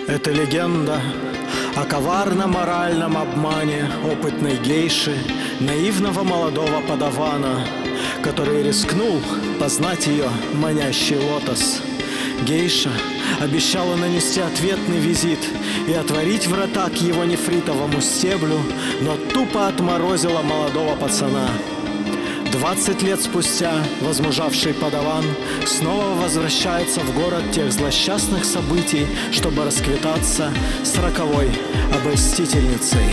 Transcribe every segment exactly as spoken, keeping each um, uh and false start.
Это легенда о коварно-моральном обмане опытной гейши, наивного молодого подавана, который рискнул познать ее манящий лотос. Гейша обещала нанести ответный визит и отворить врата к его нефритовому стеблю, но тупо отморозила молодого пацана. Двадцать лет спустя возмужавший подаван снова возвращается в город тех злосчастных событий, чтобы расквитаться с роковой обольстительницей.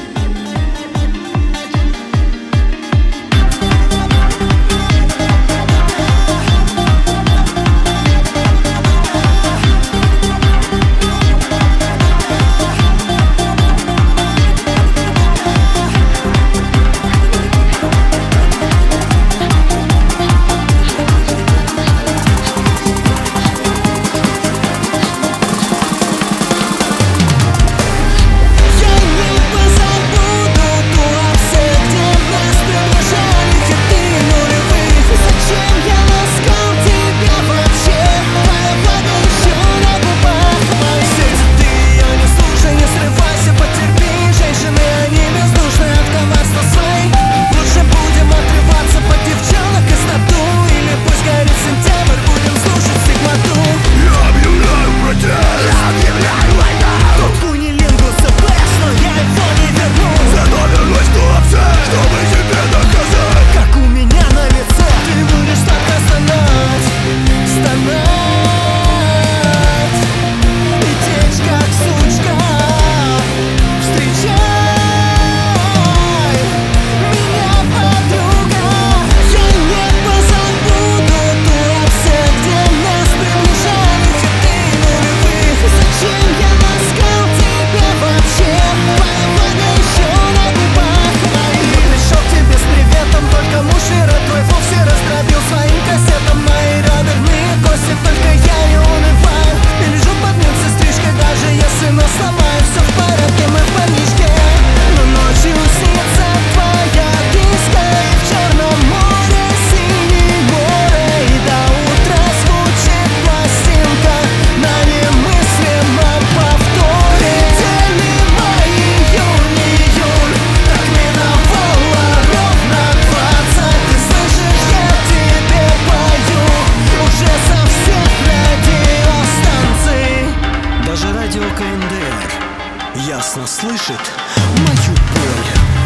Ясно слышит мою боль.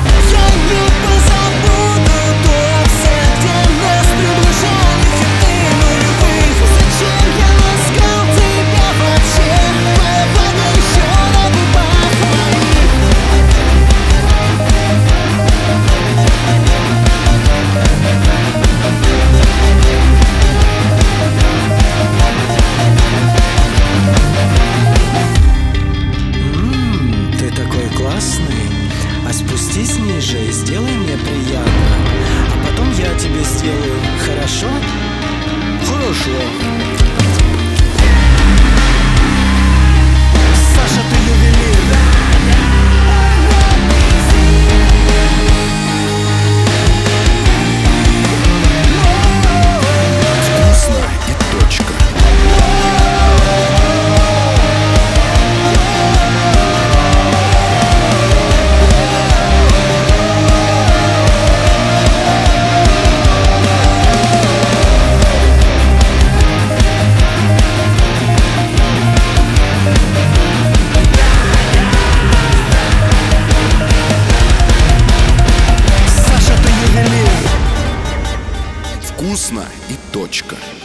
Я не позабуду то все, где нас приближали хиты нулевых. Зачем я ласкал тебя вообще? Твоя вода еще на губах моих. А спустись ниже и сделай мне приятно, а потом я тебе сделаю. Хорошо? Хорошо. Саша, ты ювелир. Вкусно и точка. Вкусно и точка.